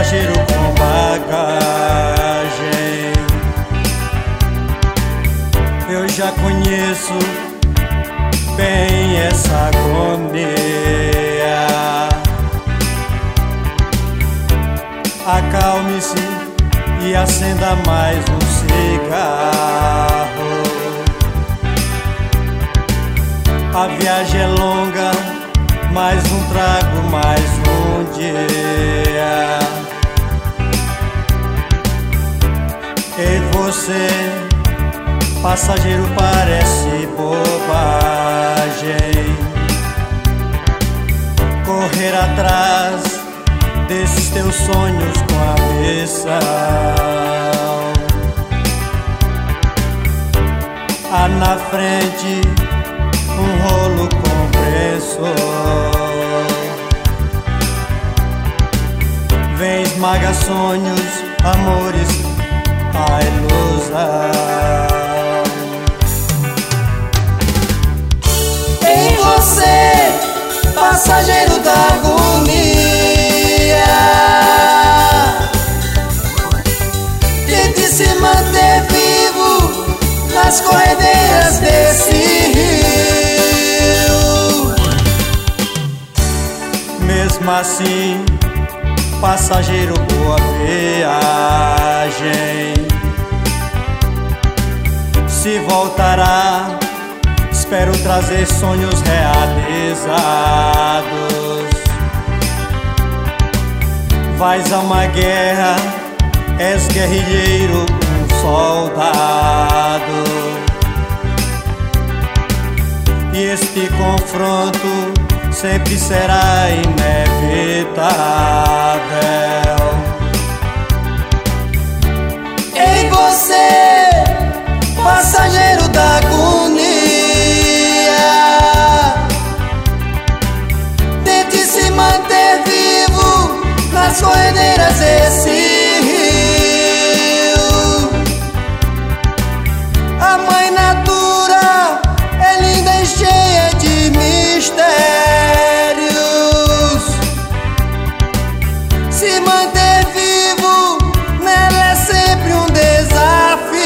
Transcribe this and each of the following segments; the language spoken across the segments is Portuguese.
passageiro com bagagem. Eu já conheço bem essa agonia. Acalme-se e acenda mais um cigarro. A viagem é longa, mais um trago, mais um dia. E você, passageiro, parece bobagem correr atrás desses teus sonhos com ambição. Há na frente um rolo compressor, vem esmaga sonhos, amores, a ilusão. Em você, passageiro da agonia, tente se manter vivo nas corredeiras desse rio. Mesmo assim, passageiro, boa viagem. Se voltará, espero trazer sonhos realizados. Vais a uma guerra, és guerrilheiro, um soldado. E este confronto sempre será inevitável. Em você, passageiro da agonia, tente se manter vivo nas corredeiras desse rio. A mãe natura é linda e cheia de mistérios. Se manter vivo nela é sempre um desafio.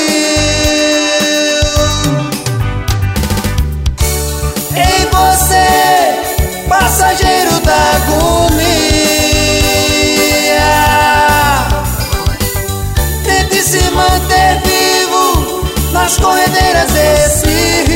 Em você, passageiro da agonia, tente se manter vivo nas corredeiras desse rio.